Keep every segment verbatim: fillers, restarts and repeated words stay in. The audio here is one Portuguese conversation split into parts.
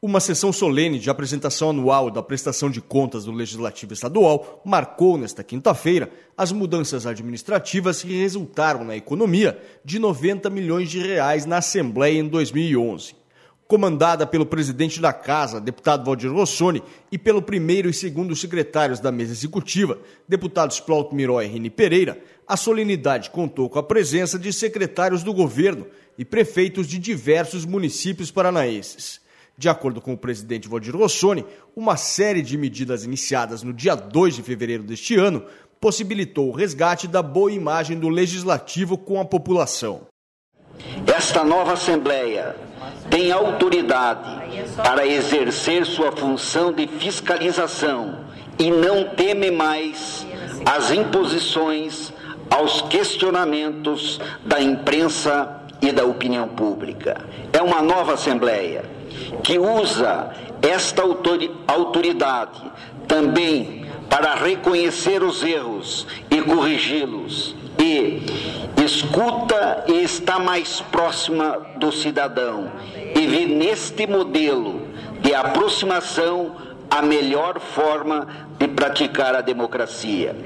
Uma sessão solene de apresentação anual da prestação de contas do Legislativo Estadual marcou nesta quinta-feira as mudanças administrativas que resultaram na economia de noventa milhões de reais na Assembleia em dois mil e onze. Comandada pelo presidente da Casa, deputado Valdir Rossoni, e pelo primeiro e segundo secretários da mesa executiva, deputados Plauto Miró e Reni Pereira, a solenidade contou com a presença de secretários do governo e prefeitos de diversos municípios paranaenses. De acordo com o presidente Valdir Rossoni, uma série de medidas iniciadas no dia dois de fevereiro deste ano possibilitou o resgate da boa imagem do Legislativo com a população. Esta nova Assembleia tem autoridade para exercer sua função de fiscalização e não teme mais as imposições, aos questionamentos da imprensa e da opinião pública. É uma nova Assembleia que usa esta autoridade também para reconhecer os erros e corrigi-los, e escuta e está mais próxima do cidadão, e vê neste modelo de aproximação a melhor forma de praticar a democracia.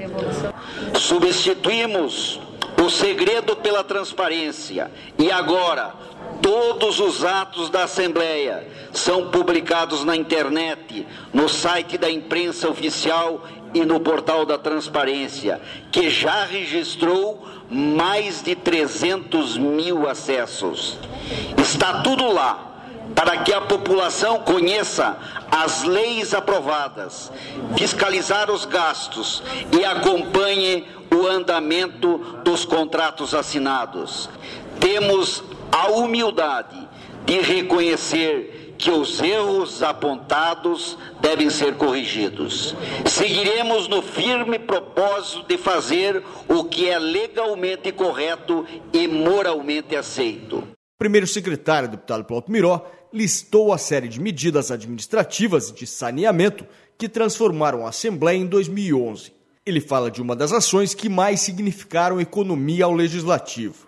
Substituímos o segredo pela transparência, e agora todos os atos da Assembleia são publicados na internet, no site da imprensa oficial e no portal da Transparência, que já registrou mais de trezentos mil acessos. Está tudo lá, para que a população conheça as leis aprovadas, fiscalizar os gastos e acompanhe o andamento dos contratos assinados. Temos a humildade de reconhecer que os erros apontados devem ser corrigidos. Seguiremos no firme propósito de fazer o que é legalmente correto e moralmente aceito. O primeiro secretário, deputado Plauto Miró, listou a série de medidas administrativas de saneamento que transformaram a Assembleia em dois mil e onze. Ele fala de uma das ações que mais significaram economia ao Legislativo.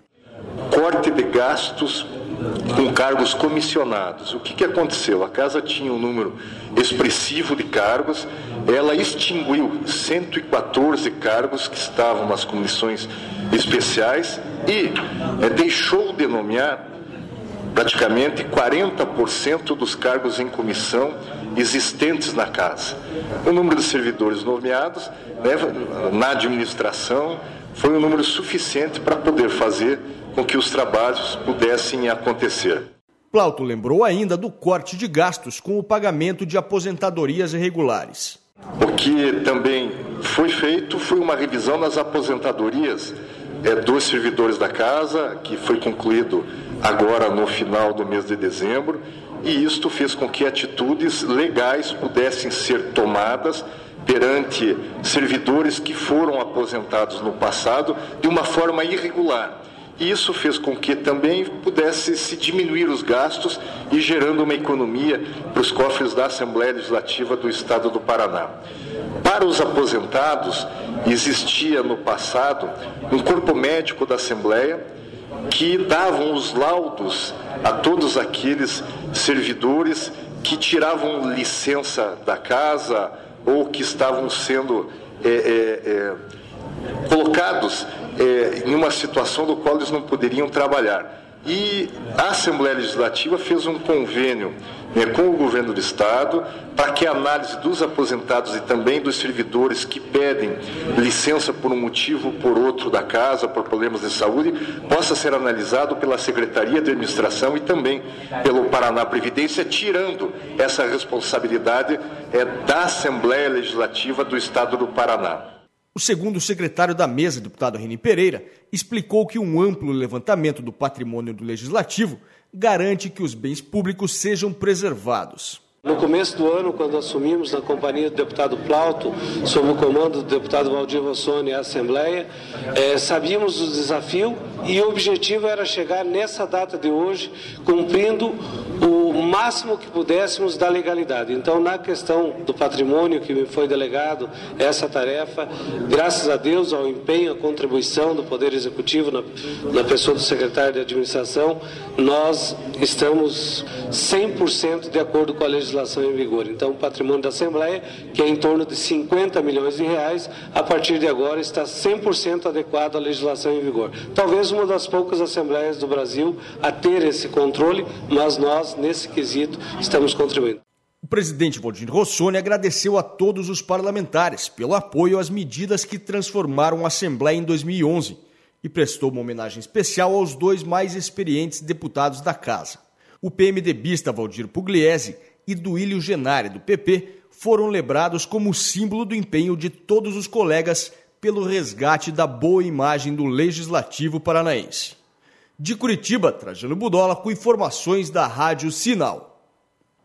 Corte de gastos com cargos comissionados. O que, que aconteceu? A Casa tinha um número expressivo de cargos, ela extinguiu cento e quatorze cargos que estavam nas comissões especiais e é, deixou de nomear praticamente quarenta por cento dos cargos em comissão existentes na Casa. O número de servidores nomeados, né, na administração foi um número suficiente para poder fazer com que os trabalhos pudessem acontecer. Plauto lembrou ainda do corte de gastos com o pagamento de aposentadorias irregulares. O que também foi feito foi uma revisão nas aposentadorias é, dos servidores da Casa, que foi concluído agora no final do mês de dezembro, e isto fez com que atitudes legais pudessem ser tomadas perante servidores que foram aposentados no passado de uma forma irregular. E isso fez com que também pudesse se diminuir os gastos e gerando uma economia para os cofres da Assembleia Legislativa do Estado do Paraná. Para os aposentados, existia no passado um corpo médico da Assembleia que davam os laudos a todos aqueles servidores que tiravam licença da Casa ou que estavam sendo é, é, é, colocados é, em uma situação do qual eles não poderiam trabalhar. E a Assembleia Legislativa fez um convênio né, com o governo do Estado para que a análise dos aposentados e também dos servidores que pedem licença por um motivo ou por outro da Casa, por problemas de saúde, possa ser analisado pela Secretaria de Administração e também pelo Paraná Previdência, tirando essa responsabilidade é, da Assembleia Legislativa do Estado do Paraná. O segundo secretário da mesa, deputado Reni Pereira, explicou que um amplo levantamento do patrimônio do Legislativo garante que os bens públicos sejam preservados. No começo do ano, quando assumimos na companhia do deputado Plauto, sob o comando do deputado Valdir Rossoni, a Assembleia, é, sabíamos do desafio e o objetivo era chegar nessa data de hoje cumprindo o máximo que pudéssemos da legalidade. Então, na questão do patrimônio que me foi delegado, essa tarefa, graças a Deus, ao empenho, à contribuição do Poder Executivo, na, na pessoa do secretário de Administração, nós estamos cem por cento de acordo com a legislação em vigor. Então, o patrimônio da Assembleia, que é em torno de cinquenta milhões de reais, a partir de agora está cem por cento adequado à legislação em vigor. Talvez uma das poucas assembleias do Brasil a ter esse controle, mas nós, nesse quesito, estamos contribuindo. O presidente Valdir Rossoni agradeceu a todos os parlamentares pelo apoio às medidas que transformaram a Assembleia em dois mil e onze e prestou uma homenagem especial aos dois mais experientes deputados da Casa. O PMDBista Valdir Pugliese e Duílio Genari, do P P, foram lembrados como símbolo do empenho de todos os colegas pelo resgate da boa imagem do Legislativo paranaense. De Curitiba, Trajano Budola, com informações da Rádio Sinal.